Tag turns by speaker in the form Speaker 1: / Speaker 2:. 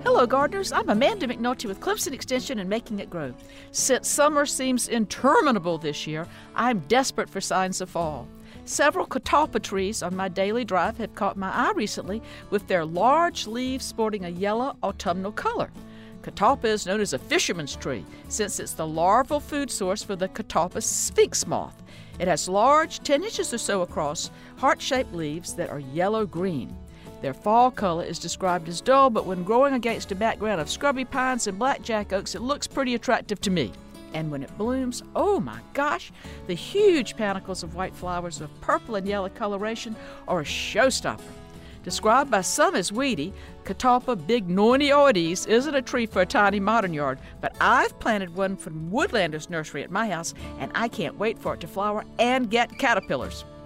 Speaker 1: Hello, gardeners. I'm Amanda McNulty with Clemson Extension and Making It Grow. Since summer seems interminable this year, I'm desperate for signs of fall. Several catalpa trees on my daily drive have caught my eye recently with their large leaves sporting a yellow autumnal color. Catalpa is known as a fisherman's tree since it's the larval food source for the Catalpa sphinx moth. It has large, 10 inches or so across, heart-shaped leaves that are yellow-green. Their fall color is described as dull, but when growing against a background of scrubby pines and blackjack oaks, it looks pretty attractive to me. And when it blooms, oh my gosh, the huge panicles of white flowers of purple and yellow coloration are a showstopper. Described by some as weedy, Catalpa bignonioides isn't a tree for a tiny modern yard, but I've planted one from Woodlander's nursery at my house, and I can't wait for it to flower and get caterpillars.